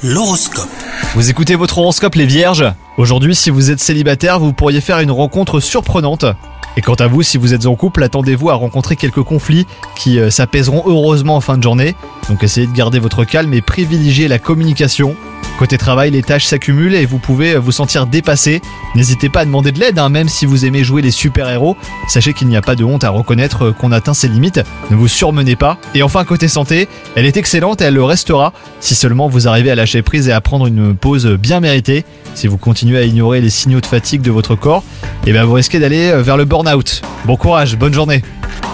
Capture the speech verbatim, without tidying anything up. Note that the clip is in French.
L'horoscope. Vous écoutez votre horoscope les vierges. Aujourd'hui, si vous êtes célibataire, vous pourriez faire une rencontre surprenante. Et quant à vous, si vous êtes en couple, attendez-vous à rencontrer quelques conflits qui euh, s'apaiseront heureusement en fin de journée. Donc essayez de garder votre calme et privilégiez la communication. Côté travail, les tâches s'accumulent et vous pouvez vous sentir dépassé. N'hésitez pas à demander de l'aide, hein, même si vous aimez jouer les super-héros. Sachez qu'il n'y a pas de honte à reconnaître qu'on atteint ses limites. Ne vous surmenez pas. Et enfin, côté santé, elle est excellente et elle le restera si seulement vous arrivez à lâcher prise et à prendre une pause bien méritée. Si vous continuez à ignorer les signaux de fatigue de votre corps, eh bien vous risquez d'aller vers le burn-out. Bon courage, bonne journée.